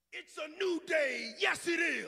It's a new day. Yes, it is.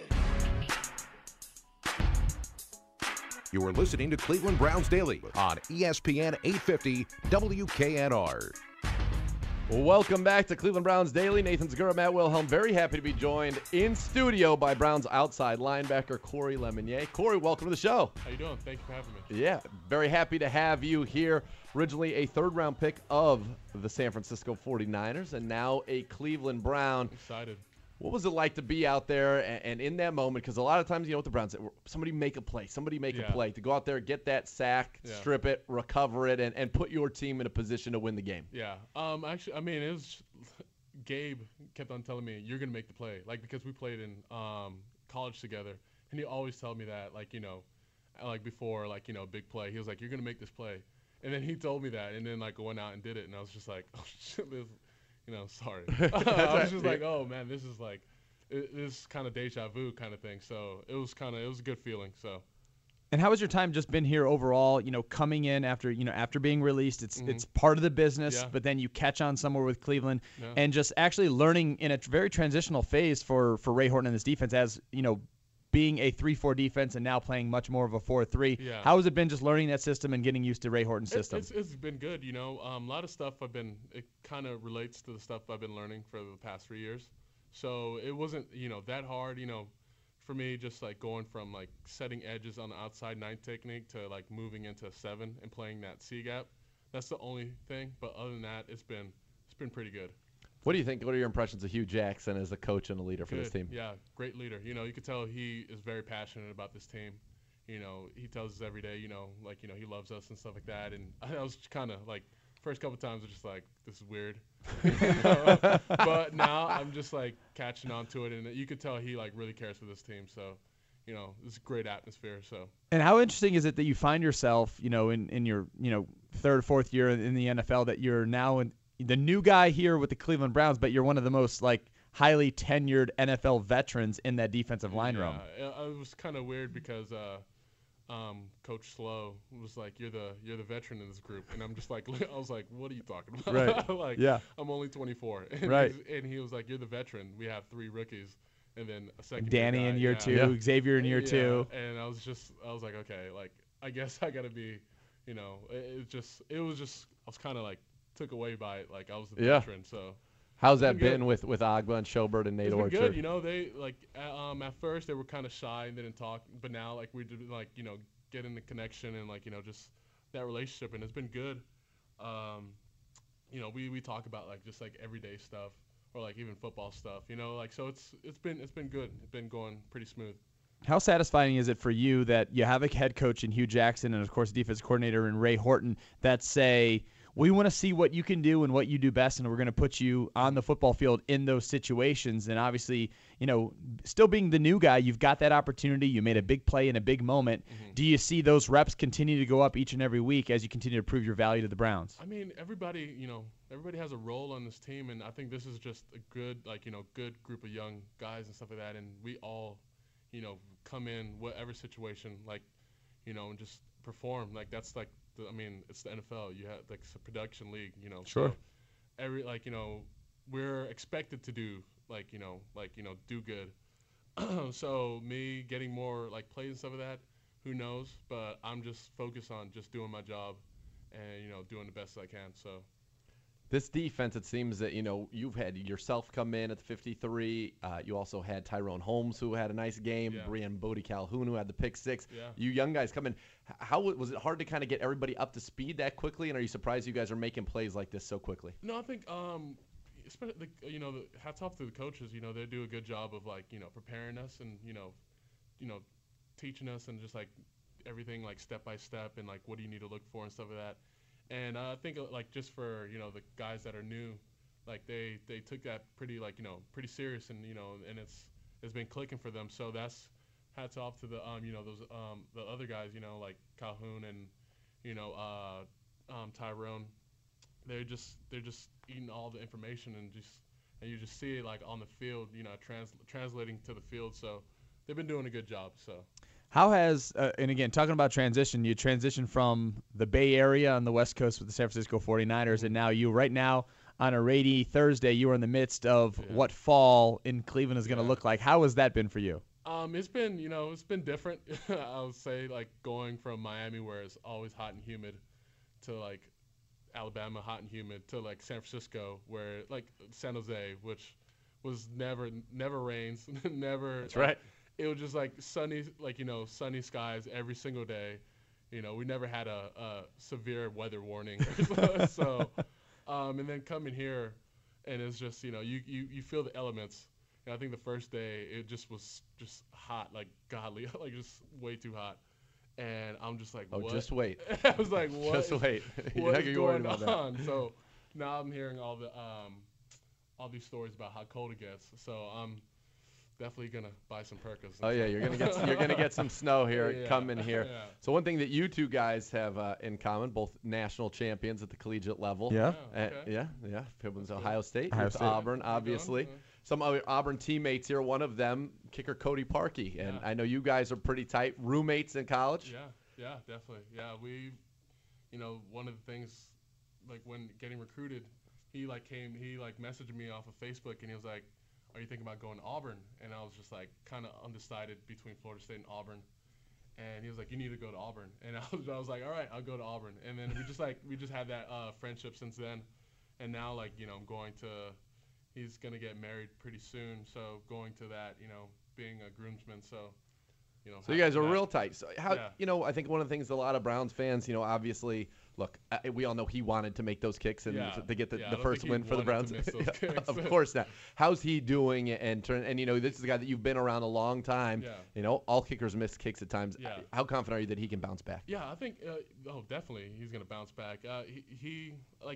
You are listening to Cleveland Browns Daily on ESPN 850 WKNR. Welcome back to Cleveland Browns Daily. Nathan Zagura, Matt Wilhelm. Very happy to be joined in studio by Browns outside linebacker Corey Lemonier. Corey, welcome to the show. How you doing? Thank you for having me. Yeah, very happy to have you here. Originally a third-round pick of the San Francisco 49ers and now a Cleveland Brown. Excited. What was it like to be out there and in that moment? Because a lot of times, you know, with the Browns, somebody make a play. Somebody make a play. To go out there, get that sack, strip it, recover it, and put your team in a position to win the game. Yeah. Actually, I mean, it was Gabe kept on telling me, you're going to make the play. Like, because we played in college together. And he always told me that, like, you know, like before, like, you know, big play. He was like, you're going to make this play. And then he told me that. And then, like, went out and did it. And I was just like, oh, shit, you know, sorry. I was just like, oh man, this is like, this kind of deja vu kind of thing. So it was a good feeling. So. And how has your time just been here overall? You know, coming in after being released, it's part of the business, but then you catch on somewhere with Cleveland, and just actually learning in a very transitional phase for Ray Horton and this defense, as you know, being a 3-4 defense and now playing much more of a 4-3. Yeah. How has it been just learning that system and getting used to Ray Horton's system? It's been good, you know. A lot of stuff it kind of relates to the stuff I've been learning for the past 3 years. So it wasn't, you know, that hard, you know, for me, just like going from like setting edges on the outside 9 technique to like moving into 7 and playing that C gap. That's the only thing. But other than that, it's been pretty good. What do you think? What are your impressions of Hugh Jackson as a coach and a leader for this team? Yeah, great leader. You know, you could tell he is very passionate about this team. You know, he tells us every day, you know, like, you know, he loves us and stuff like that. And I was kind of like, first couple times I was just like, this is weird. But now I'm just like catching on to it. And you could tell he like really cares for this team. So, you know, it's a great atmosphere. So. And how interesting is it that you find yourself, you know, in your, you know, third or fourth year in the NFL, that you're now in the new guy here with the Cleveland Browns, but you're one of the most like highly tenured NFL veterans in that defensive line room. Yeah, it was kind of weird because Coach Slow was like, "You're the veteran in this group," and I'm just like, I was like, "What are you talking about?" Right. Like, yeah. I'm only 24. And right. And he was like, "You're the veteran. We have 3 rookies, and then a second. Danny in year 2, Xavier in year 2." And I was like, okay, like I guess I gotta be, you know, I was kind of like took away by it, like I was the veteran. So how's that been with Agba and Schobert and Nate Orchard? It's been good, you know. They like at first they were kind of shy and didn't talk, but now like we did, like, you know, getting the connection and like, you know, just that relationship, and it's been good. You know, we talk about like just like everyday stuff or like even football stuff, you know, like, so it's been good. It's been going pretty smooth. How satisfying is it for you that you have a head coach in Hugh Jackson and of course defense coordinator in Ray Horton that say, we want to see what you can do and what you do best, and we're going to put you on the football field in those situations. And obviously, you know, still being the new guy, you've got that opportunity. You made a big play in a big moment. Do you see those reps continue to go up each and every week as you continue to prove your value to the Browns? I mean, everybody has a role on this team, and I think this is just a good, like, you know, good group of young guys and stuff like that. And we all, you know, come in whatever situation, like, you know, and just perform. Like, that's like, I mean, it's the NFL. You have like it's a production league, you know. Sure. So like, you know, we're expected to do like, you know, do good. So me getting more like plays and stuff of that, who knows? But I'm just focused on just doing my job, and, you know, doing the best I can. So. This defense, it seems that, you know, you've had yourself come in at the 53. You also had Tyrone Holmes, who had a nice game. Brian Bodie-Calhoun, who had the pick 6. You young guys come in. How was it hard to kind of get everybody up to speed that quickly? And are you surprised you guys are making plays like this so quickly? No, I think, especially, you know, hats off to the coaches. You know, they do a good job of, like, you know, preparing us and, you know, teaching us and just like everything like step by step and like what do you need to look for and stuff like that. And I think, like, just for, you know, the guys that are new, like, they took that pretty, like, you know, pretty serious, and, you know, and it's been clicking for them. So that's hats off to the, you know, those, the other guys, you know, like Calhoun and, you know, Tyrone. They're just eating all the information and you just see it, like, on the field, you know, translating to the field. So they've been doing a good job, so. How has, and again, talking about transition, you transitioned from the Bay Area on the West Coast with the San Francisco 49ers, and now you right now on a rainy Thursday, you were in the midst of what fall in Cleveland is going to look like. How has that been for you? It's been, it's been different. I would say, like, going from Miami, where it's always hot and humid, to, like, Alabama, hot and humid, to, like, San Francisco, where, like, San Jose, which was never rains, never. That's right. It was just, like, sunny, like, sunny skies every single day. We never had a severe weather warning. So, and then coming here, and it's just, you feel the elements. And I think the first day it just was just hot, like godly, like just way too hot. And I'm just like, what? Oh, just wait. I was like, what? Just wait. What is going on? So now I'm hearing all these stories about how cold it gets. So I'm definitely gonna buy some Perkins. Oh yeah, you're gonna get some snow here coming here. Yeah. So one thing that you two guys have in common, both national champions at the collegiate level. Yeah. Okay. Yeah. Pittman's Ohio State. Ohio With State. Auburn, obviously. Some other Auburn teammates here. One of them, kicker Cody Parkey, and I know you guys are pretty tight roommates in college. Yeah, definitely. Yeah, we, one of the things, like when getting recruited, he messaged me off of Facebook, and he was like, "Are you thinking about going to Auburn?" And I was just like kind of undecided between Florida State and Auburn. And he was like, "You need to go to Auburn." And I was like, "All right, I'll go to Auburn." And then we just had that friendship since then. And now, like, I'm going to. He's going to get married pretty soon, so going to that, being a groomsman, so, So you guys are real tight. So how, I think one of the things a lot of Browns fans, obviously, look, we all know he wanted to make those kicks and to get the first win for the Browns. Of course not. How's he doing? And this is a guy that you've been around a long time. Yeah. All kickers miss kicks at times. Yeah. How confident are you that he can bounce back? Yeah, I think, definitely he's going to bounce back. He like,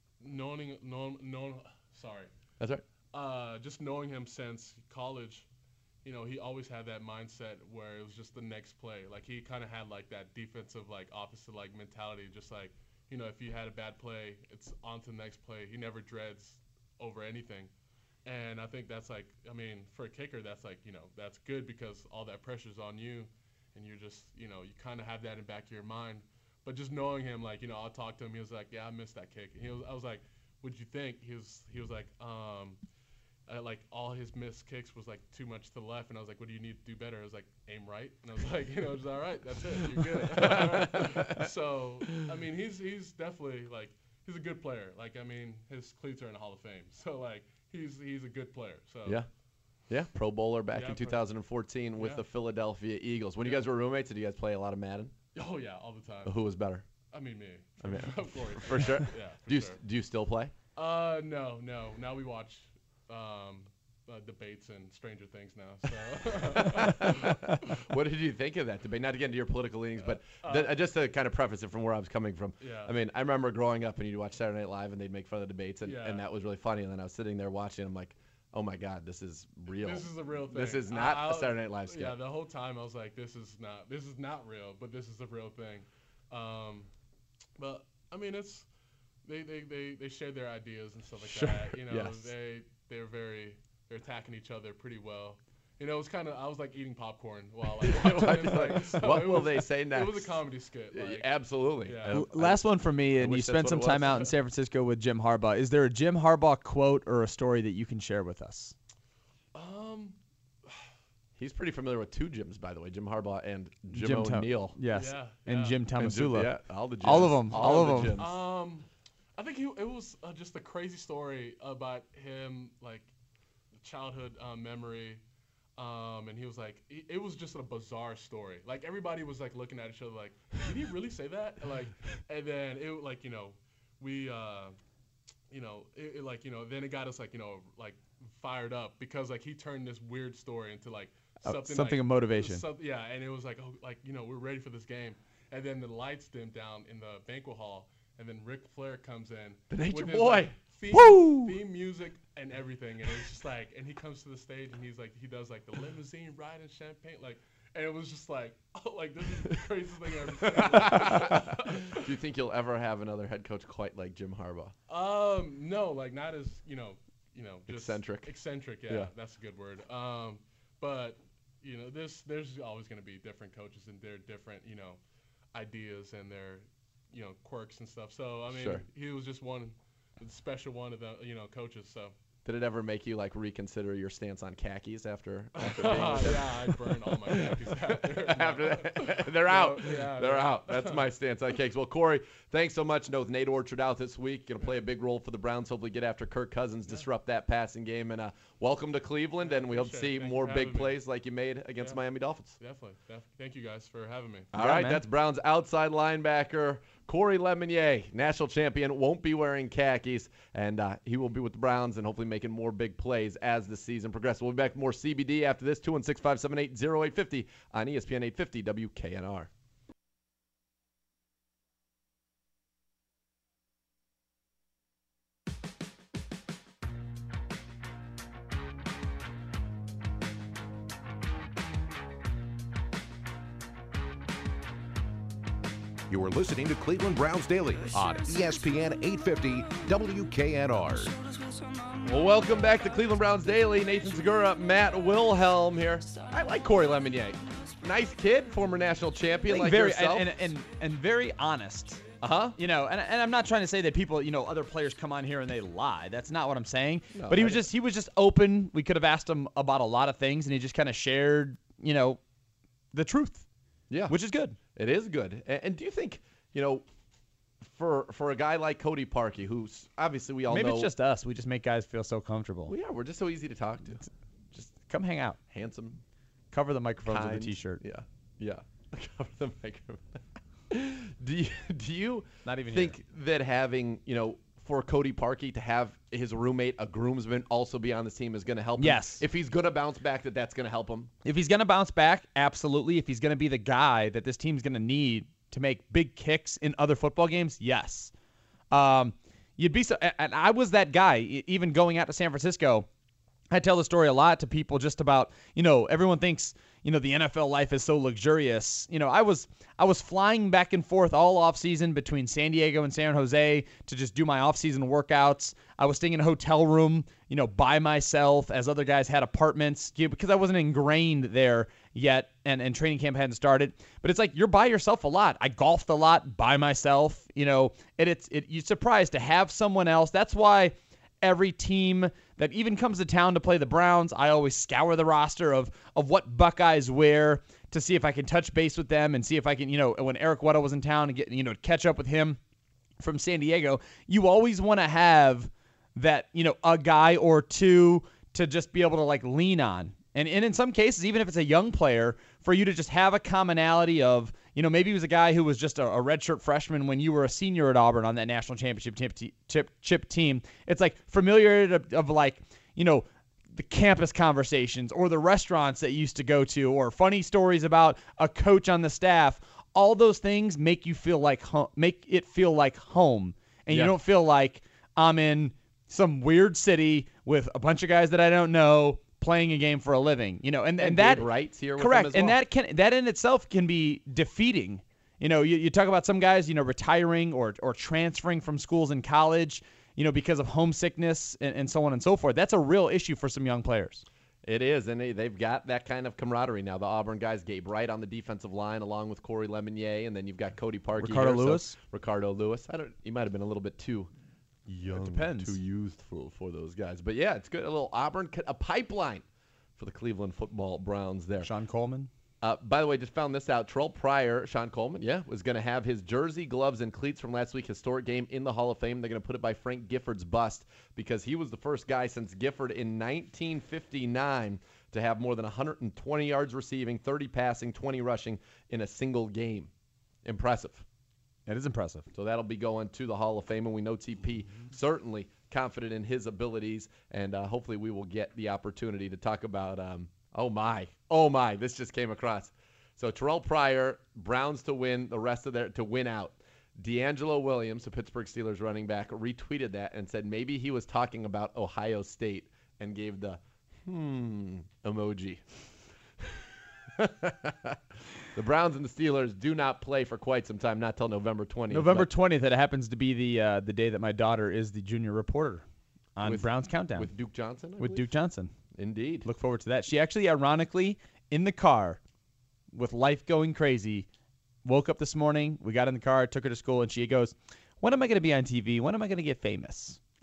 sorry. That's right. Just knowing him since college, he always had that mindset where it was just the next play. Like, he kind of had, like, that defensive, like, opposite, like, mentality. Just like, if you had a bad play, it's on to the next play. He never dreads over anything. And I think that's, like, for a kicker, that's, like, that's good because all that pressure's on you. And you're just, you kind of have that in the back of your mind. But just knowing him, like, I'll talk to him. He was like, "Yeah, I missed that kick." And I was like, "What'd you think?" He was like, like all his missed kicks was like too much to the left, and I was like, "What do you need to do better?" I was like, "Aim right," and I was like, just all right, that's it, you're good. So he's definitely like he's a good player. Like his cleats are in the Hall of Fame, so like he's a good player. So yeah, Pro Bowler back in 2014 with the Philadelphia Eagles. When you guys were roommates, did you guys play a lot of Madden? Oh yeah, all the time. Who was better? Me. Of course. For sure. Yeah. Do you still play? No. Now we watch debates and Stranger Things now. So. What did you think of that debate? Not to get into your political leanings, but just to kind of preface it from where I was coming from. Yeah. I remember growing up and you'd watch Saturday Night Live and they'd make fun of the debates, and that was really funny. And then I was sitting there watching, and I'm like, oh my God, this is real. This is a real thing. This is not a Saturday Night Live skit. Yeah, the whole time I was like, this is not real, but this is a real thing. But it's they shared their ideas and stuff like that. Yes. They're attacking each other pretty well. It was kind of, I was like eating popcorn while watching. What will they say next? It was a comedy skit. Like, absolutely. Yeah. Last one for me, and you spent some time out in San Francisco with Jim Harbaugh. Is there a Jim Harbaugh quote or a story that you can share with us? He's pretty familiar with two Jims, by the way, Jim Harbaugh and Jim O'Neill. Yes, yeah. And Jim Tomasula. All the Jims. All of them. All of the Jims. I think it was just a crazy story about him, like childhood memory, and he was like, it was just a bizarre story. Like everybody was like looking at each other, like, did he really say that? And then it like we then it got us like fired up because like he turned this weird story into like something of motivation. And it was like, we're ready for this game. And then the lights dimmed down in the banquet hall, and then Ric Flair comes in. The Nature with his, Boy. Theme music and everything. And it's just like, and he comes to the stage and he's like, he does like the limousine ride and champagne, like, and it was just like, this is the craziest thing I've ever seen. Do you think you'll ever have another head coach quite like Jim Harbaugh? No, like not as just eccentric. Yeah, that's a good word. But there's always going to be different coaches and their different ideas and their quirks and stuff. So I mean, Sure. he was just one special one of the coaches. So. Did it ever make you like reconsider your stance on khakis after being yeah, I burned all my khakis after that? They're out. Yeah, they're out. That's my stance on cakes. Well, Corey, thanks so much. With Nate Orchard out this week, going to play a big role for the Browns. Hopefully get after Kirk Cousins, disrupt that passing game. And welcome to Cleveland, and we hope to see more big plays like you made against Miami Dolphins. Definitely. Thank you guys for having me. All right, that's Browns outside linebacker Corey Lemonnier, national champion, won't be wearing khakis, and he will be with the Browns and hopefully making more big plays as the season progresses. We'll be back with more CBD after this, 216-578-0850 on ESPN 850 WKNR. You are listening to Cleveland Browns Daily on ESPN 850 WKNR. Well, welcome back to Cleveland Browns Daily. Nathan Segura, Matt Wilhelm here. I like Corey Lemonnier. Nice kid, former national champion like very, yourself. And very honest. Uh-huh. And I'm not trying to say that people, other players come on here and they lie. That's not what I'm saying. No, but he was just open. We could have asked him about a lot of things, and he just kind of shared, the truth. Yeah. Which is good. It is good. And do you think, for a guy like Cody Parkey, who's obviously we all know. Maybe it's just us. We just make guys feel so comfortable. Well, yeah, we're just so easy to talk to. Just come hang out. Handsome. Cover the microphones kind, with a T-shirt. Yeah. Cover the microphone. Do you not even think that having, for Cody Parkey to have his roommate, a groomsman, also be on the team is going to help him? Yes. If he's going to bounce back, that's going to help him? If he's going to bounce back, absolutely. If he's going to be the guy that this team's going to need to make big kicks in other football games, yes. You'd be so, and I was that guy, even going out to San Francisco. I tell the story a lot to people just about, everyone thinks, the NFL life is so luxurious. I was flying back and forth all offseason between San Diego and San Jose to just do my offseason workouts. I was staying in a hotel room, by myself as other guys had apartments because I wasn't ingrained there yet and training camp hadn't started. But it's like you're by yourself a lot. I golfed a lot by myself, you're surprised to have someone else. That's why every team that even comes to town to play the Browns, I always scour the roster of what Buckeyes wear to see if I can touch base with them and see if I can, when Eric Weddle was in town and get, catch up with him from San Diego. You always want to have that, a guy or two to just be able to lean on. And in some cases, even if it's a young player, for you to just have a commonality of, maybe he was a guy who was just a redshirt freshman when you were a senior at Auburn on that national championship chip team. It's familiarity of the campus conversations or the restaurants that you used to go to or funny stories about a coach on the staff. All those things make it feel like home. And you don't feel like I'm in some weird city with a bunch of guys that I don't know playing a game for a living, and that rights here correct, with them as well. And that in itself can be defeating. You talk about some guys, retiring or transferring from schools in college, because of homesickness and so on and so forth. That's a real issue for some young players. It is, and they've got that kind of camaraderie now. The Auburn guys, Gabe Wright on the defensive line, along with Corey Lemonnier, and then you've got Cody Parkey, Ricardo Lewis. He might have been a little bit too young, too youthful for those guys. But yeah, it's good. A little Auburn, a pipeline for the Cleveland football Browns there. Sean Coleman. By the way, just found this out. Terrell Pryor, Sean Coleman, was going to have his jersey, gloves, and cleats from last week's historic game in the Hall of Fame. They're going to put it by Frank Gifford's bust because he was the first guy since Gifford in 1959 to have more than 120 yards receiving, 30 passing, 20 rushing in a single game. Impressive. It is impressive. So that'll be going to the Hall of Fame, and we know TP certainly confident in his abilities, and hopefully we will get the opportunity to talk about oh my, this just came across. So Terrell Pryor, Browns to win, the rest of to win out. D'Angelo Williams, the Pittsburgh Steelers running back, retweeted that and said maybe he was talking about Ohio State and gave the emoji. The Browns and the Steelers do not play for quite some time, not till November 20th. November 20th, it happens to be the day that my daughter is the junior reporter on Browns Countdown. With Duke Johnson, I With believe? Duke Johnson. Indeed. Look forward to that. She actually, ironically, in the car, with life going crazy, woke up this morning, we got in the car, took her to school, and she goes, when am I going to be on TV? When am I going to get famous?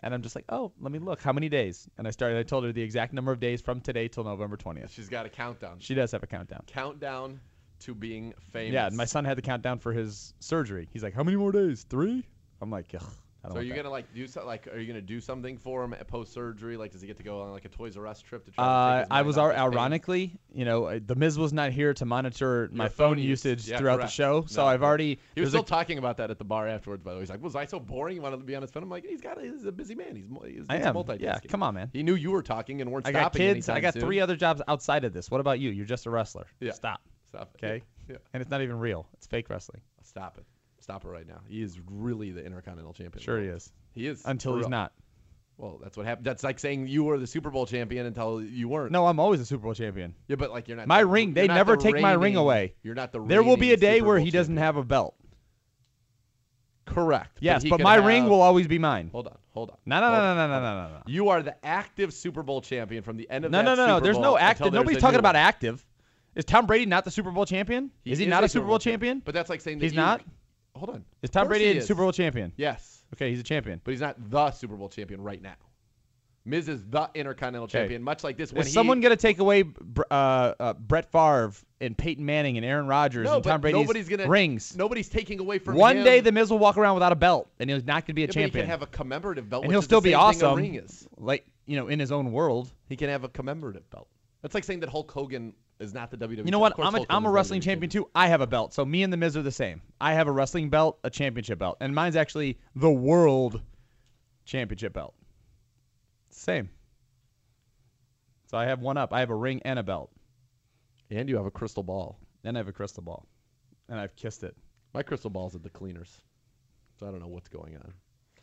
And I'm just like, oh, let me look. How many days? And I told her the exact number of days from today till November 20th. She's got a countdown. She does have a countdown. Countdown to being famous. Yeah, and my son had the countdown for his surgery. He's like, how many more days? 3? I'm like, ugh. So are you gonna do something? Like, are you gonna do something for him post surgery? Like, does he get to go on like a Toys R Us trip to try to take his I mind was off his pain? ironically, the Miz was not here to monitor my phone usage throughout the show, so I've already. He was still talking about that at the bar afterwards. By the way, he's like, "Was I so boring? He wanted to be on his phone." I'm like, "He's a busy man. He's multitasking." Yeah, come on, man. He knew you were talking and weren't I stopping. got kids. anytime I got soon. 3 other jobs outside of this. What about you? You're just a wrestler. Yeah. Stop. Stop it. Okay. Yeah. And it's not even real. It's fake wrestling. Stop it. Stop it right now. He is really the Intercontinental Champion. Sure he is. He is. Until For he's real. not. Well, that's what happened. That's like saying you were the Super Bowl champion until you weren't. No, I'm always a Super Bowl champion. Yeah, but like you're not. My ring. They never take my ring away. You're not the. There will be a reigning day Super where Bowl he doesn't champion. have a belt. Correct. Yes, he but could my ring have- will always be mine. Hold on. No. You are the active Super Bowl champion from the end of No. that Super There's Bowl no until active. there's Nobody's a talking new about one. active. Is Tom Brady not the Super Bowl champion? Is he not a Super Bowl champion? But that's like saying that He's not? Hold on. Is Of Tom course Brady he a is. Super Bowl champion? Yes, Okay, he's a champion. but he's not the Super Bowl champion right now. Miz is the Intercontinental champion, much like this. When Is someone going to take away Brett Favre and Peyton Manning and Aaron Rodgers and Tom Brady's rings? Nobody's taking away from him. One day the Miz will walk around without a belt, and he's not going to be a But champion. he can have a commemorative belt, and which he'll is still the be same thing a awesome, ring is. like in his own world. He can have a commemorative belt. That's like saying that Hulk Hogan is not the WWE. You know what? Of course Hulk I'm a Hogan's wrestling WWE champion too. I have a belt, so me and the Miz are the same. I have a wrestling belt, a championship belt, and mine's actually the world championship belt. Same. So I have one up. I have a ring and a belt, And you have a crystal ball. and I have a crystal ball, and I've kissed it. My crystal ball's at the cleaners, so I don't know what's going on.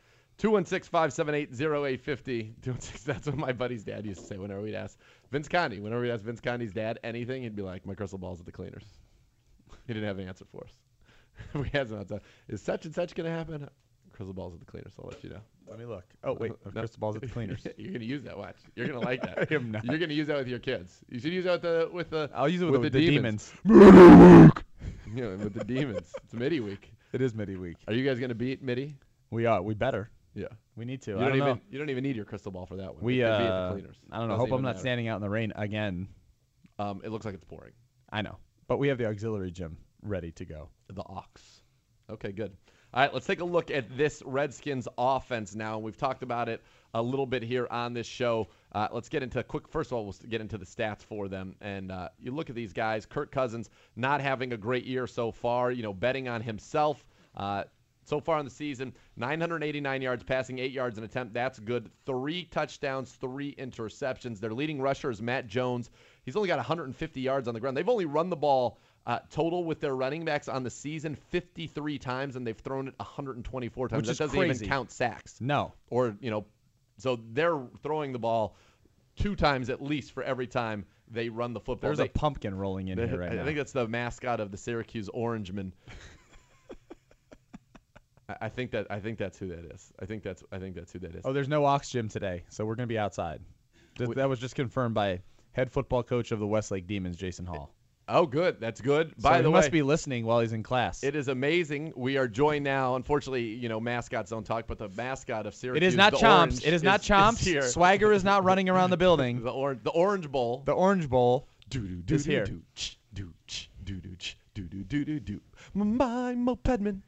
216-578-0850. 216. That's what my buddy's dad used to say whenever we'd ask Vince Conti. Whenever we'd ask Vince Conti's dad anything, he'd be like, "My crystal ball's at the cleaners." He didn't have an answer for us. We had some outside. Is such and such going to happen? Crystal ball's at the cleaners. I'll let you know. Let me look. Oh wait, No. crystal balls at the cleaners. You're going to use that. Watch. You're going to like that. I am not. You're going to use that with your kids. You should use that with the. I'll use it with the demons. Yeah, with the demons. It's Midi week. It is Midi week. Are you guys going to beat Midi? We are. We better. Yeah. We need to. You I don't don't even know. you don't even need your crystal ball for that one. We It could be at the cleaners. I don't know. Doesn't Hope I'm even not matter. standing out in the rain again. It looks like it's pouring. I know, but we have the auxiliary gym ready to go. The Ox. Okay, good. All right, let's take a look at this Redskins offense now. We've talked about it a little bit here on this show. Let's get into first of all, we'll get into the stats for them. And you look at these guys, Kirk Cousins not having a great year so far, betting on himself. So far in the season, 989 yards passing, 8 yards an attempt. That's good. 3 touchdowns, 3 interceptions. Their leading rusher is Matt Jones. He's only got 150 yards on the ground. They've only run the ball total with their running backs on the season 53 times, and they've thrown it 124 times. Which that is doesn't crazy. even count sacks. No. Or, so they're throwing the ball 2 times at least for every time they run the football. There's a pumpkin rolling in here right now. I think that's the mascot of the Syracuse Orangemen. I think that's who that is. I think that's who that is. Oh, there's no Ox Gym today, so we're going to be outside. That was just confirmed by head football coach of the Westlake Demons, Jason Hall. Oh, good. That's good. So By he the way, must be listening while he's in class. it is amazing. We are joined now. Unfortunately, mascots don't talk, but the mascot of Syracuse, It is not the Chomps. Orange, It is not Chomps. here. Swagger is not running around the building. The Orange Bowl. The Orange Bowl is here. My Mopedman.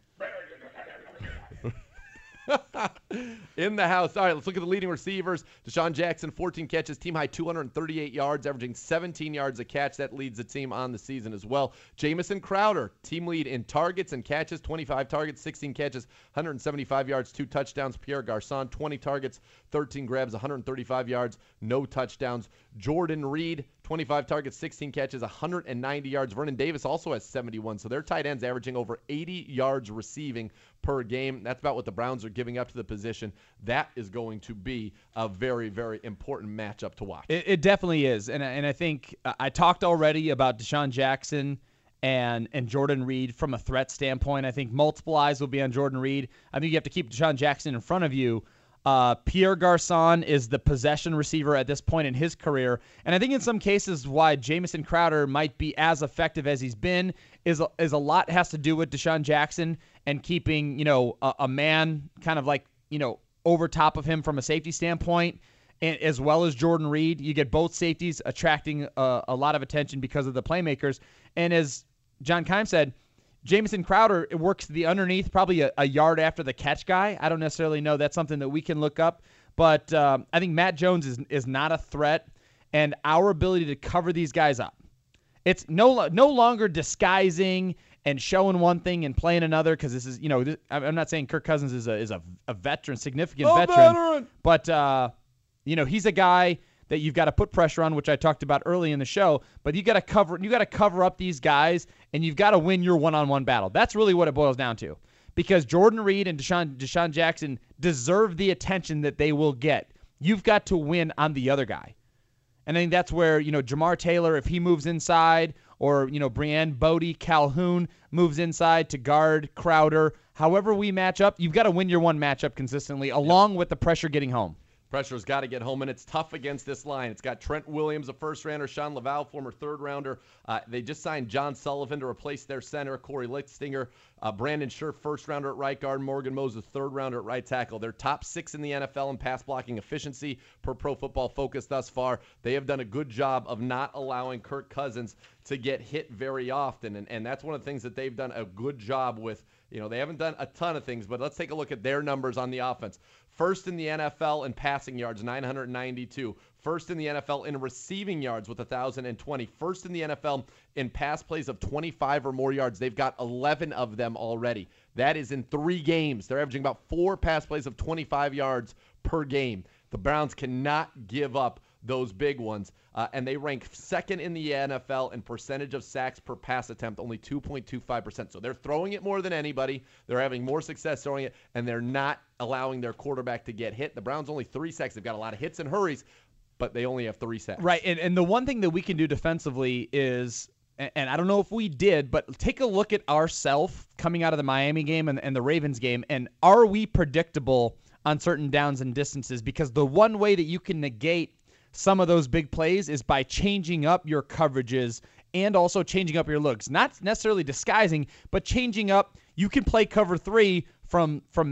In the house. All right, let's look at the leading receivers. Deshaun Jackson, 14 catches, team high 238 yards, averaging 17 yards a catch. That leads the team on the season as well. Jamison Crowder, team lead in targets and catches, 25 targets, 16 catches, 175 yards, 2 touchdowns. Pierre Garçon, 20 targets, 13 grabs, 135 yards, no touchdowns. Jordan Reed, 25 targets, 16 catches, 190 yards. Vernon Davis also has 71. So their tight ends averaging over 80 yards receiving per game. That's about what the Browns are giving up to the position. That is going to be a very, very important matchup to watch. It definitely is. And I think I talked already about Deshaun Jackson and Jordan Reed from a threat standpoint. I think multiple eyes will be on Jordan Reed. I think you have to keep Deshaun Jackson in front of you. Pierre Garçon is the possession receiver at this point in his career. And I think in some cases why Jamison Crowder might be as effective as he's been is a lot has to do with Deshaun Jackson and keeping, a man kind of like, over top of him from a safety standpoint, and as well as Jordan Reed. You get both safeties attracting a lot of attention because of the playmakers. And as John Keim said, Jamison Crowder works the underneath, probably a yard after the catch guy. I don't necessarily know. That's something that we can look up. But I think Matt Jones is not a threat, and our ability to cover these guys up. It's no longer disguising and showing one thing and playing another, because this is, I'm not saying Kirk Cousins is a veteran, significant veteran. But, he's a guy that you've got to put pressure on, which I talked about early in the show. But you got to cover up these guys, and you've got to win your one-on-one battle. That's really what it boils down to, because Jordan Reed and Deshaun Jackson deserve the attention that they will get. You've got to win on the other guy. And I think that's where, Jamar Taylor, if he moves inside, or, Brianne Bodie-Calhoun moves inside to guard Crowder, however we match up, you've got to win your one matchup consistently, along with the pressure getting home. Pressure's got to get home, and it's tough against this line. It's got Trent Williams, a first-rounder, Sean Laval, former third-rounder. They just signed John Sullivan to replace their center, Corey Lichtinger, Brandon Scherf, first-rounder at right guard, Morgan Moses, third-rounder at right tackle. They're top 6 in the NFL in pass-blocking efficiency per Pro Football Focus thus far. They have done a good job of not allowing Kirk Cousins to get hit very often, and that's one of the things that they've done a good job with. They haven't done a ton of things, but let's take a look at their numbers on the offense. First in the NFL in passing yards, 992. First in the NFL in receiving yards with 1,020. First in the NFL in pass plays of 25 or more yards. They've got 11 of them already. That is in 3 games. They're averaging about 4 pass plays of 25 yards per game. The Browns cannot give up those big ones. And they rank second in the NFL in percentage of sacks per pass attempt, only 2.25%. So they're throwing it more than anybody. They're having more success throwing it, and they're not allowing their quarterback to get hit. The Browns only 3 sacks. They've got a lot of hits and hurries, but they only have 3 sacks. Right, and the one thing that we can do defensively is, and I don't know if we did, but take a look at ourselves coming out of the Miami game and the Ravens game, and are we predictable on certain downs and distances? Because the one way that you can negate some of those big plays is by changing up your coverages and also changing up your looks. Not necessarily disguising, but changing up. You can play cover 3 from a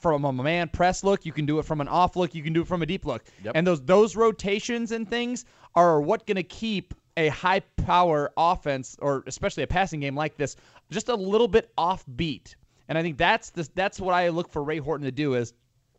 man press look. You can do it from an off look. You can do it from a deep look. Yep. And those rotations and things are what going to keep a high power offense, or especially a passing game like this, just a little bit offbeat. And I think that's what I look for Ray Horton to do, is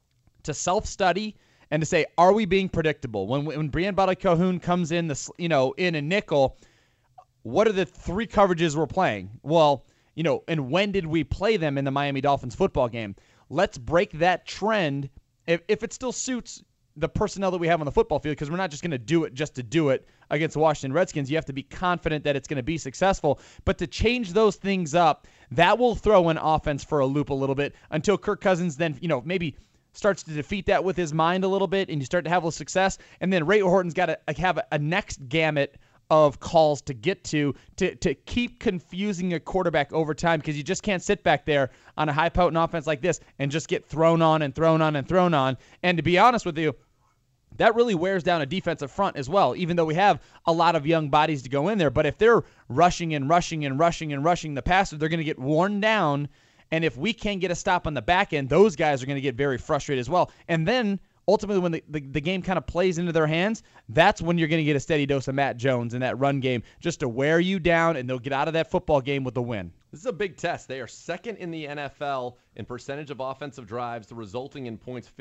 to self-study and to say, are we being predictable? When Brianne Bodie-Calhoun comes in in a nickel, what are the 3 coverages we're playing? Well, and when did we play them in the Miami Dolphins football game? Let's break that trend if it still suits the personnel that we have on the football field, because we're not just going to do it just to do it against the Washington Redskins. You have to be confident that it's going to be successful. But to change those things up, that will throw an offense for a loop a little bit until Kirk Cousins then, maybe starts to defeat that with his mind a little bit, and you start to have a little success. And then Ray Horton's got to have a next gamut of calls to get to keep confusing a quarterback over time, because you just can't sit back there on a high-potent offense like this and just get thrown on and thrown on and thrown on. And to be honest with you, that really wears down a defensive front as well, even though we have a lot of young bodies to go in there. But if they're rushing and rushing and rushing and rushing the passer, they're going to get worn down. And if we can't get a stop on the back end, those guys are going to get very frustrated as well. And then ultimately when the game kind of plays into their hands, that's when you're going to get a steady dose of Matt Jones in that run game just to wear you down, and they'll get out of that football game with the win. This is a big test. They are second in the NFL in percentage of offensive drives, resulting in points,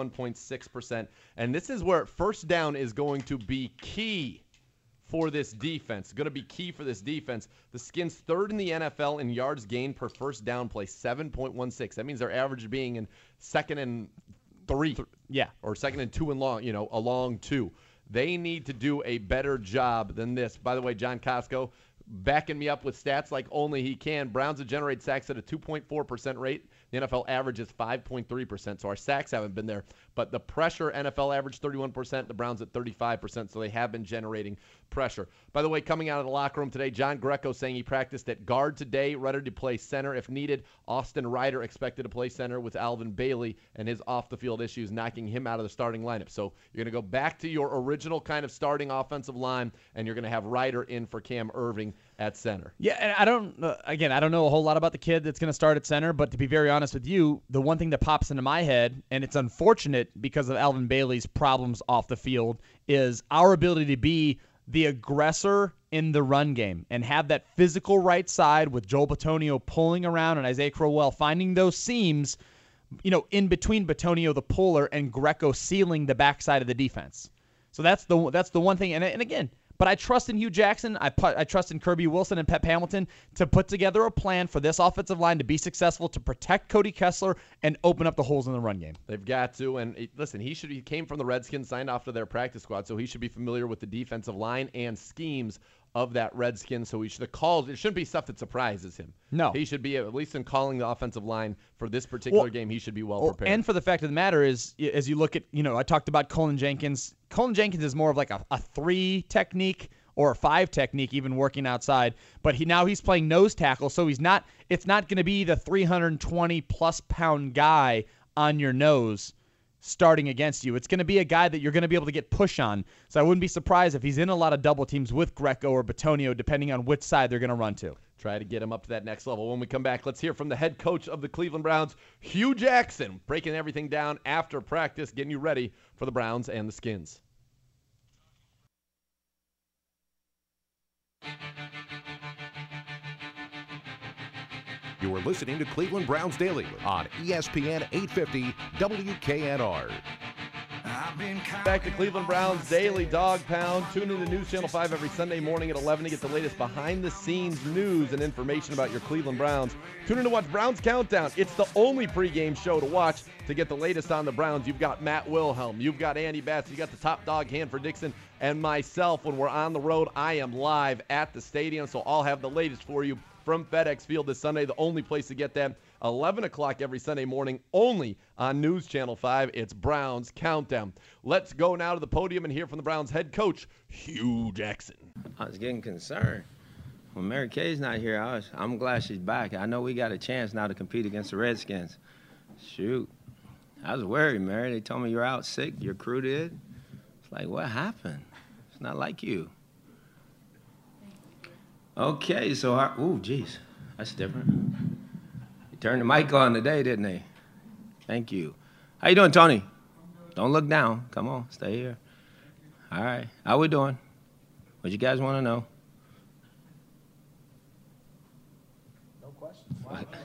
51.6%. And this is where first down is going to be key for this defense. Going to be key for this defense. The Skins third in the NFL in yards gained per first down play, 7.16. That means their average being in 2nd and 3. Yeah. Or 2nd and 2 and long, a long 2. They need to do a better job than this. By the way, John Costco backing me up with stats like only he can. Browns have generated sacks at a 2.4% rate. The NFL average is 5.3%, so our sacks haven't been there. But the pressure, NFL average 31%, the Browns at 35%, so they have been generating pressure. By the way, coming out of the locker room today, John Greco saying he practiced at guard today, ready to play center if needed. Austin Ryder expected to play center with Alvin Bailey and his off-the-field issues knocking him out of the starting lineup. So you're going to go back to your original kind of starting offensive line, and you're going to have Ryder in for Cam Irving at center. Yeah, and I don't know a whole lot about the kid that's going to start at center, but to be very honest honest with you, the one thing that pops into my head, and it's unfortunate because of Alvin Bailey's problems off the field, is our ability to be the aggressor in the run game and have that physical right side with Joel Bitonio pulling around and Isaiah Crowell finding those seams, in between Bitonio the puller and Greco sealing the backside of the defense. So that's the one thing. And again, but I trust in Hugh Jackson. I trust in Kirby Wilson and Pep Hamilton to put together a plan for this offensive line to be successful, to protect Cody Kessler and open up the holes in the run game. They've got to. And listen, he came from the Redskins, signed off to their practice squad, so he should be familiar with the defensive line and schemes of that Redskins. So he should have called. It shouldn't be stuff that surprises him. No. He should be, at least in calling the offensive line for this particular game, he should be well prepared. And for the fact of the matter is, as you look at, I talked about Colin Jenkins. Colin Jenkins is more of like a 3 technique or a 5 technique, even working outside. But he's playing nose tackle, so it's not going to be the 320-plus pound guy on your nose starting against you. It's going to be a guy that you're going to be able to get push on. So I wouldn't be surprised if he's in a lot of double teams with Greco or Bitonio, depending on which side they're going to run to. Try to get him up to that next level. When we come back, let's hear from the head coach of the Cleveland Browns, Hugh Jackson, breaking everything down after practice, getting you ready for the Browns and the Skins. You are listening to Cleveland Browns Daily on ESPN 850 WKNR. Back to Cleveland Browns Daily Dog Pound. Tune in to News Channel 5 every Sunday morning at 11 to get the latest behind-the-scenes news and information about your Cleveland Browns. Tune in to watch Browns Countdown. It's the only pregame show to watch to get the latest on the Browns. You've got Matt Wilhelm. You've got Andy Batts. You've got the top dog Hanford Dixon. And myself, when we're on the road, I am live at the stadium, so I'll have the latest for you from FedEx Field this Sunday. The only place to get that, 11 o'clock every Sunday morning, only on News Channel 5. It's Browns Countdown. Let's go now to the podium and hear from the Browns head coach, Hugh Jackson. I was getting concerned. When Mary Kay's not here, I'm glad she's back. I know we got a chance now to compete against the Redskins. Shoot. I was worried, Mary. They told me you're out sick. Your crew did. It's like, what happened? It's not like you. Okay, so, geez, that's different. You turned the mic on today, didn't they? Thank you. How you doing, Tony? Don't look down. Come on, stay here. All right, how we doing? What you guys want to know? No questions.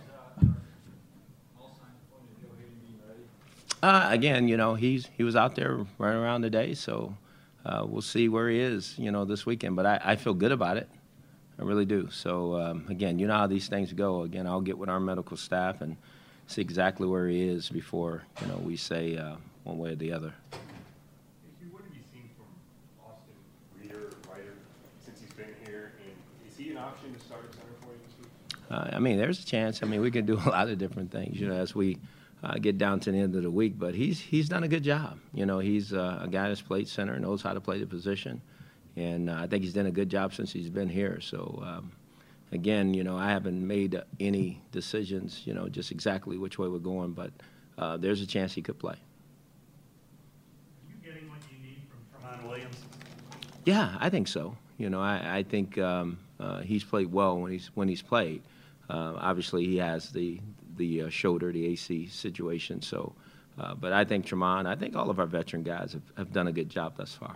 Again, he was out there running around today, so we'll see where he is, this weekend. But I feel good about it. I really do. So, again, you know how these things go. Again, I'll get with our medical staff and see exactly where he is before, we say one way or the other. What have you seen from Austin Ryder since he's been here? And is he an option to start at center for you this week? There's a chance. We can do a lot of different things, as we get down to the end of the week. But he's done a good job. He's a guy that's played center, knows how to play the position. And I think he's done a good job since he's been here. So, again, I haven't made any decisions, just exactly which way we're going. But there's a chance he could play. Are you getting what you need from Tramon Williams? Yeah, I think so. I think he's played well when he's played. Obviously, he has the shoulder, the AC situation. So, but I think Tramon, I think all of our veteran guys have done a good job thus far.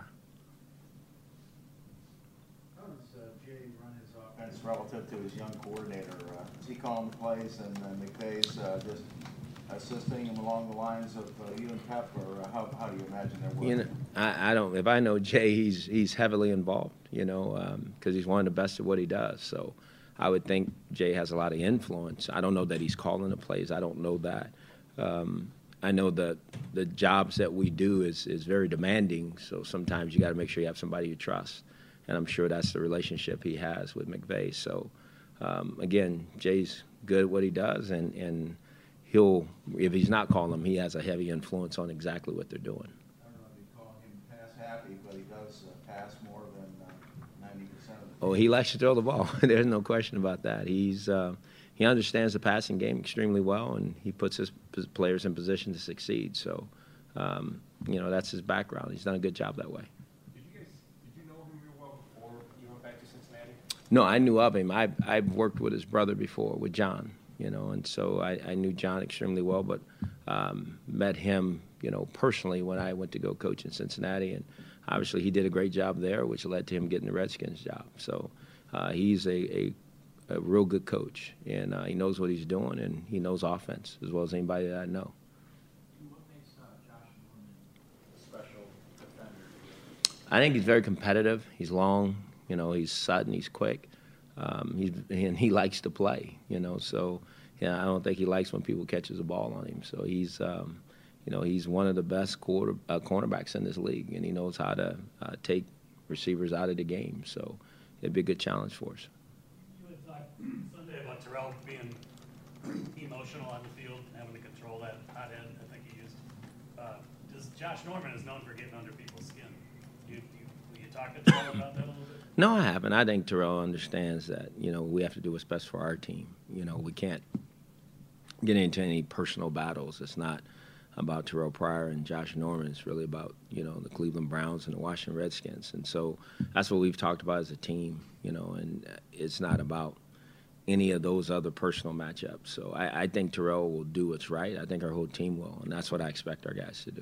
Relative to his young coordinator, is he calling the plays and McVay's just assisting him along the lines of you and Pep, or how do you imagine they're working? I don't. If I know Jay, he's heavily involved, because he's one of the best at what he does. So I would think Jay has a lot of influence. I don't know that he's calling the plays. I don't know that. I know that the jobs that we do is very demanding. So sometimes you got to make sure you have somebody you trust. And I'm sure that's the relationship he has with McVay. So, again, Jay's good at what he does, and he'll, if he's not calling them, he has a heavy influence on exactly what they're doing. I don't know if you call him pass happy, but he does pass more than 90% of the time. Oh, he likes to throw the ball. There's no question about that. He understands the passing game extremely well, and he puts his players in position to succeed. So, that's his background. He's done a good job that way. Back to Cincinnati? No, I knew of him. I've worked with his brother before, with John. you know, and so I knew John extremely well, but met him, you know, personally when I went to go coach in Cincinnati, and obviously he did a great job there, which led to him getting the Redskins job. So he's a real good coach, and he knows what he's doing, and he knows offense as well as anybody that I know. What makes Josh Norman a special defender? I think he's very competitive. He's long, you know, he's sudden, he's quick. And he likes to play, you know. So, yeah, I don't think he likes when people catches the ball on him. So he's, you know, he's one of the best cornerbacks in this league, and he knows how to take receivers out of the game. So it'd be a good challenge for us. You had talked Sunday about Terrell being emotional on the field, having to control that hot end. I think he used. Josh Norman is known for getting under people's skin. Will you talk to Terrell about that a little bit? No, I haven't. I think Terrell understands that, you know, we have to do what's best for our team. You know, we can't get into any personal battles. It's not about Terrell Pryor and Josh Norman. It's really about, you know, the Cleveland Browns and the Washington Redskins. And so that's what we've talked about as a team, you know, and it's not about any of those other personal matchups. So I think Terrell will do what's right. I think our whole team will, and that's what I expect our guys to do.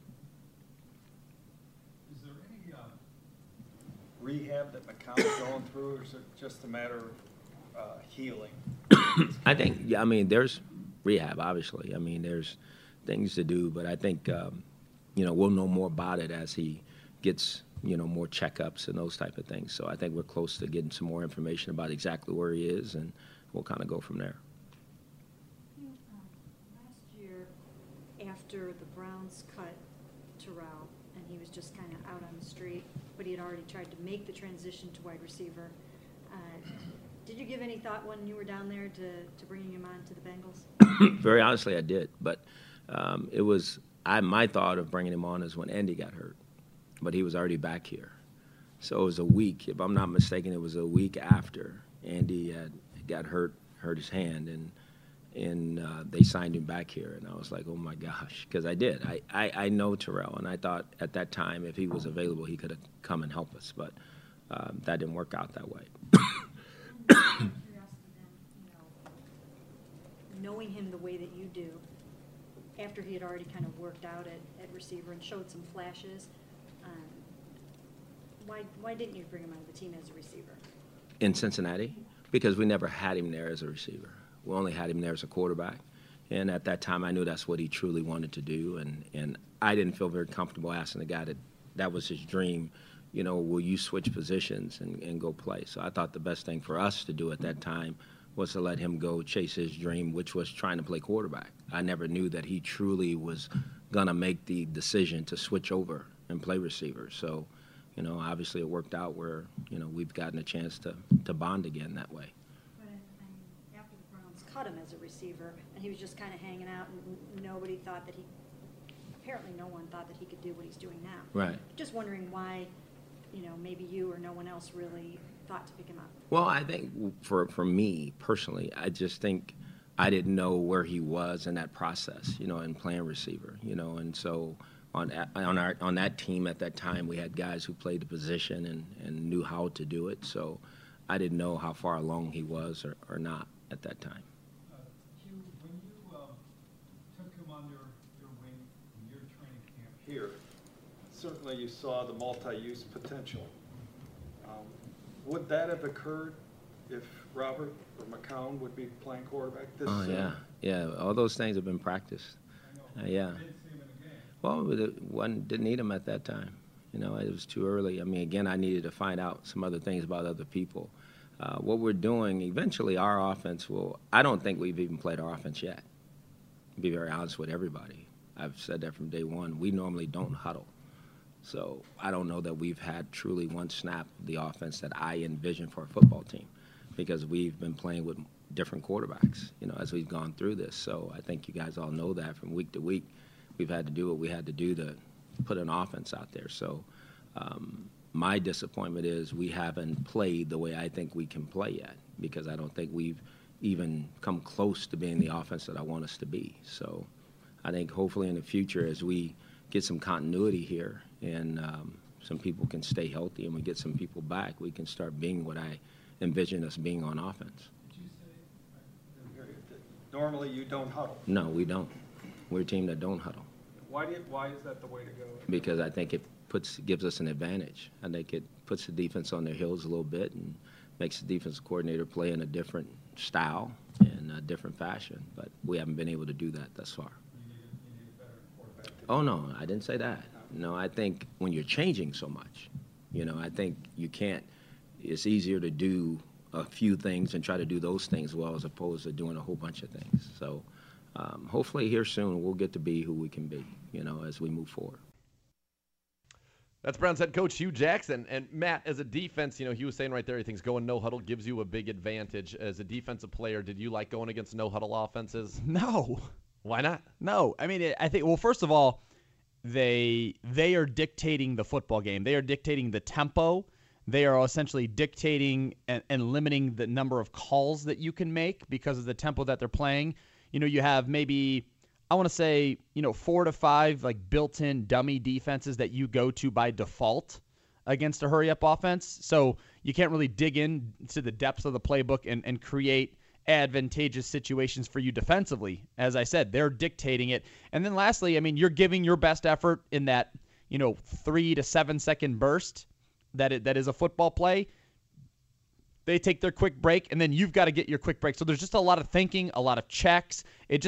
Rehab that McCown's going through, or is it just a matter of healing? I think, yeah, I mean, there's rehab, obviously. I mean, there's things to do, but I think, you know, we'll know more about it as he gets, you know, more checkups and those type of things. So I think we're close to getting some more information about exactly where he is, and we'll kind of go from there. Last year, after the Browns cut Terrell, and he was just kind of out on the street, but he had already tried to make the transition to wide receiver. Did you give any thought when you were down there to bringing him on to the Bengals? Very honestly, I did. But it was my thought of bringing him on is when Andy got hurt. But he was already back here. So it was a week. If I'm not mistaken, it was a week after Andy had got hurt his hand, and they signed him back here. And I was like, oh, my gosh, because I did. I know Terrell, and I thought at that time if he was available, he could have come and helped us. But that didn't work out that way. Knowing him the way that you do, after he had already kind of worked out at receiver and showed some flashes, why didn't you bring him onto the team as a receiver? In Cincinnati? Because we never had him there as a receiver. We only had him there as a quarterback. And at that time, I knew that's what he truly wanted to do. And I didn't feel very comfortable asking the guy that was his dream, you know, will you switch positions and go play? So I thought the best thing for us to do at that time was to let him go chase his dream, which was trying to play quarterback. I never knew that he truly was going to make the decision to switch over and play receiver. So, you know, obviously it worked out where, you know, we've gotten a chance to bond again that way. But after the Browns cut him as a receiver, and he was just kind of hanging out, and nobody thought that apparently no one thought that he could do what he's doing now. Right. Just wondering why, you know, maybe you or no one else really thought to pick him up. Well, I think for me personally, I just think I didn't know where he was in that process, you know, in playing receiver, you know, and so on that team at that time, we had guys who played the position and knew how to do it. So I didn't know how far along he was or not at that time. Hugh, when you took him under your wing in your training camp here, certainly you saw the multi-use potential. Would that have occurred if Robert or McCown would be playing quarterback this season? Yeah. All those things have been practiced. Yeah. Well, didn't need him at that time. You know, it was too early. I mean, again, I needed to find out some other things about other people. What we're doing, eventually our offense I don't think we've even played our offense yet, to be very honest with everybody. I've said that from day one. We normally don't huddle. So I don't know that we've had truly one snap of the offense that I envision for a football team, because we've been playing with different quarterbacks, you know, as we've gone through this. So I think you guys all know that from week to week, we've had to do what we had to do to put an offense out there. So my disappointment is we haven't played the way I think we can play yet, because I don't think we've even come close to being the offense that I want us to be. So I think hopefully in the future, as we get some continuity here and some people can stay healthy and we get some people back, we can start being what I envision us being on offense. Did you say Normally you don't huddle. No, we don't. We're a team that don't huddle. Why is that the way to go? Because I think it gives us an advantage. I think it puts the defense on their heels a little bit and makes the defensive coordinator play in a different style and a different fashion. But we haven't been able to do that thus far. You need a better quarterback. Oh, no, I didn't say that. No, I think when you're changing so much, I think you can't. It's easier to do a few things and try to do those things well as opposed to doing a whole bunch of things. So hopefully here soon we'll get to be who we can be, as we move forward. That's Browns head coach Hue Jackson. And Matt, as a defense, he was saying right there, he thinks going no huddle gives you a big advantage. As a defensive player, did you like going against no huddle offenses? No. Why not? No. I mean, I think, well, first of all, they are dictating the football game. They are dictating the tempo. They are essentially dictating and limiting the number of calls that you can make because of the tempo that they're playing. You have maybe, I want to say, 4 to 5 like built-in dummy defenses that you go to by default against a hurry-up offense. So you can't really dig into the depths of the playbook and create advantageous situations for you defensively. As I said, they're dictating it. And then lastly, I mean, you're giving your best effort in that, 3 to 7 second burst that is a football play. They take their quick break, and then you've got to get your quick break. So there's just a lot of thinking, a lot of checks.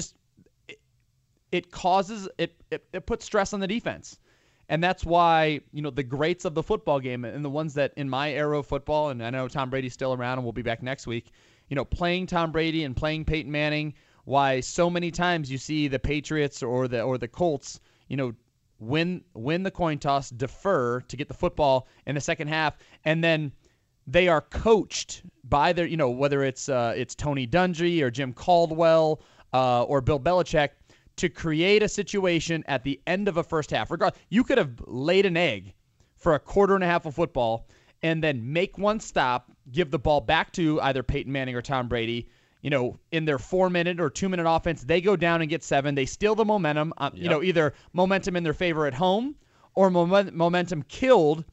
It causes it puts stress on the defense. And that's why, the greats of the football game and the ones that in my era of football, and I know Tom Brady's still around and we'll be back next week, playing Tom Brady and playing Peyton Manning, why so many times you see the Patriots or the Colts, win the coin toss, defer to get the football in the second half, and then they are coached by their, whether it's Tony Dungy or Jim Caldwell or Bill Belichick, to create a situation at the end of a first half. Regardless, you could have laid an egg for a quarter and a half of football and then make one stop, give the ball back to either Peyton Manning or Tom Brady. In their 4-minute or 2-minute offense, they go down and get 7. They steal the momentum, either momentum in their favor at home or momentum killed,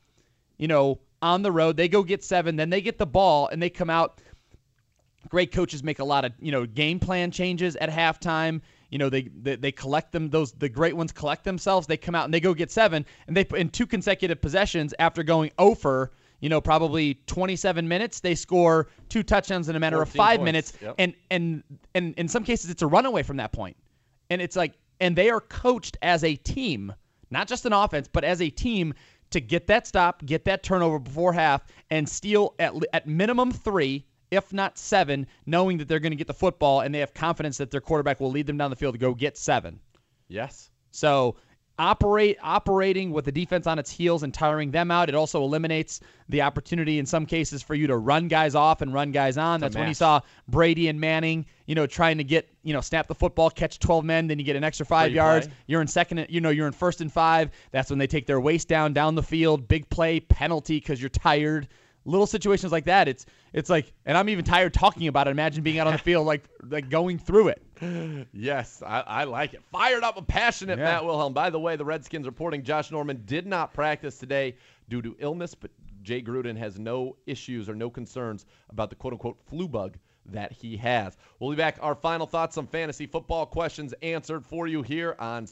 on the road. They go get 7, then they get the ball, and they come out. Great coaches make a lot of, game plan changes at halftime. They collect them. The great ones collect themselves. They come out and they go get 7, and they in 2 consecutive possessions after going over, probably 27 minutes, they score 2 touchdowns in a matter of 5 points. minutes. Yep. And in some cases, it's a runaway from that point. And it's like, and they are coached as a team, not just an offense, but as a team to get that stop, get that turnover before half, and steal at minimum 3, if not 7, knowing that they're going to get the football and they have confidence that their quarterback will lead them down the field to go get 7. Yes. So operating with the defense on its heels and tiring them out. It also eliminates the opportunity in some cases for you to run guys off and run guys on. That's when you saw Brady and Manning, trying to get, snap the football, catch 12 men, then you get an extra 5 yards. Play. You're in second, you're in 1st and 5. That's when they take their waist down the field, big play, penalty because you're tired. Little situations like that, it's like, and I'm even tired talking about it. Imagine being out on the field, like going through it. Yes, I like it. Fired up and passionate, Yeah. Matt Wilhelm. By the way, the Redskins reporting Josh Norman did not practice today due to illness, but Jay Gruden has no issues or no concerns about the quote-unquote flu bug that he has. We'll be back. Our final thoughts on fantasy football questions answered for you here on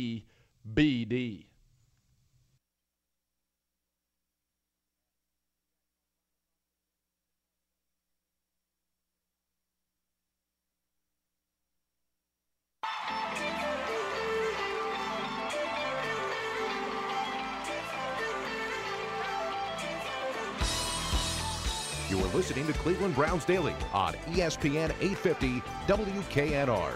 CBD. You are listening to Cleveland Browns Daily on ESPN 850 WKNR.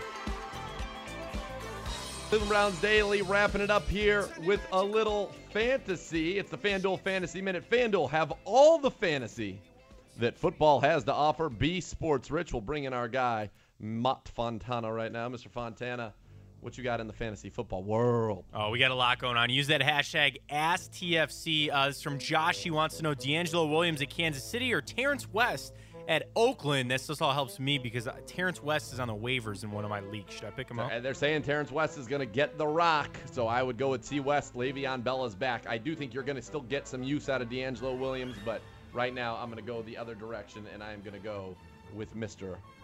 Cleveland Browns Daily wrapping it up here with a little fantasy. It's the FanDuel Fantasy Minute. FanDuel, have all the fantasy that football has to offer. Be sports rich. We'll bring in our guy, Matt Fontana, right now. Mr. Fontana, what you got in the fantasy football world? Oh, we got a lot going on. Use that hashtag AskTFC. This is from Josh. He wants to know D'Angelo Williams at Kansas City or Terrence West at Oakland. This all helps me because Terrence West is on the waivers in one of my leagues. Should I pick him up? They're saying Terrence West is going to get the rock, so I would go with T. West. Le'Veon Bell is back. I do think you're going to still get some use out of D'Angelo Williams, but right now I'm going to go the other direction, and I am going to go with Mr.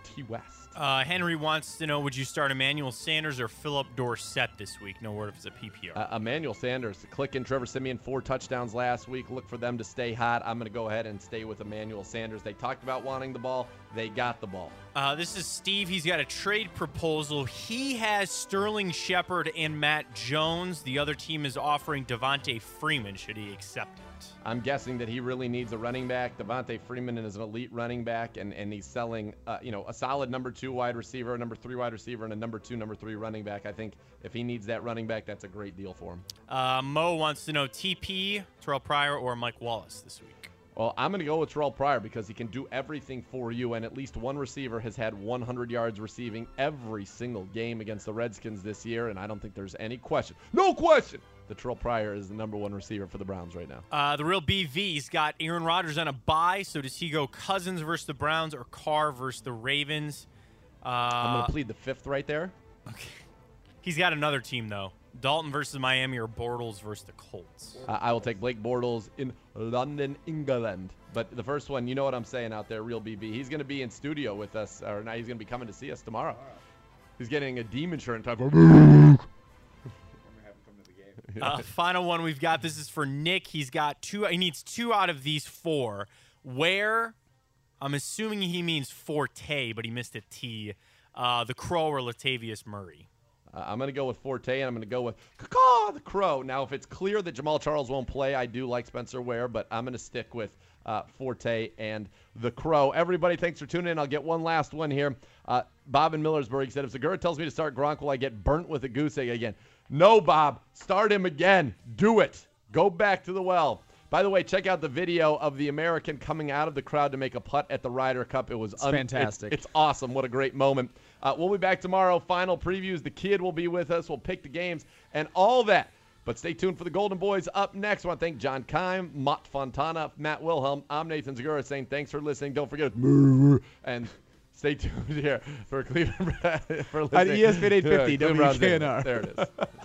T West. Henry wants to know, would you start Emmanuel Sanders or Philip Dorsett this week? No word if it's a PPR. Emmanuel Sanders, clicking Trevor Siemian, 4 touchdowns last week. Look for them to stay hot. I'm going to go ahead and stay with Emmanuel Sanders. They talked about wanting the ball. They got the ball. This is Steve. He's got a trade proposal. He has Sterling Shepard and Matt Jones. The other team is offering Devontae Freeman. Should he accept it? I'm guessing that he really needs a running back. Devontae Freeman is an elite running back, and he's selling a solid number 2 wide receiver, a number 3 wide receiver, and a number 2, number 3 running back. I think if he needs that running back, that's a great deal for him. Mo wants to know TP, Terrell Pryor, or Mike Wallace this week. Well, I'm going to go with Terrell Pryor because he can do everything for you, and at least one receiver has had 100 yards receiving every single game against the Redskins this year, and I don't think there's any question, no question, that Terrell Pryor is the number 1 receiver for the Browns right now. The real BV's got Aaron Rodgers on a bye, so does he go Cousins versus the Browns or Carr versus the Ravens? I'm going to plead the 5th right there. Okay. He's got another team, though. Dalton versus Miami or Bortles versus the Colts. I will take Blake Bortles in London, England. But the first one, you know what I'm saying out there, real BB. He's going to be in studio with us, or now he's going to be coming to see us tomorrow. He's getting a demon shirt type of. Final one we've got. This is for Nick. He's got 2. He needs 2 out of these 4. Where? I'm assuming he means Forte, but he missed a T. The Crow or Latavius Murray. I'm going to go with Forte, and I'm going to go with the Crow. Now, if it's clear that Jamal Charles won't play, I do like Spencer Ware, but I'm going to stick with Forte and the Crow. Everybody, thanks for tuning in. I'll get one last one here. Bob in Millersburg said, if Segura tells me to start Gronk, will I get burnt with a goose egg again? No, Bob. Start him again. Do it. Go back to the well. By the way, check out the video of the American coming out of the crowd to make a putt at the Ryder Cup. It was fantastic. It's awesome. What a great moment. We'll be back tomorrow. Final previews. The kid will be with us. We'll pick the games and all that. But stay tuned for the Golden Boys up next. I want to thank John Keim, Mott Fontana, Matt Wilhelm. I'm Nathan Segura saying thanks for listening. Don't forget and stay tuned here for Cleveland for listening. On ESPN 850 WKNR. There it is.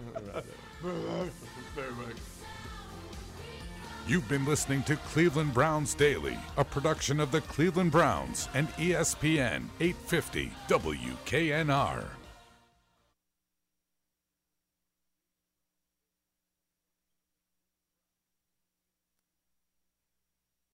You've been listening to Cleveland Browns Daily, a production of the Cleveland Browns and ESPN 850 WKNR.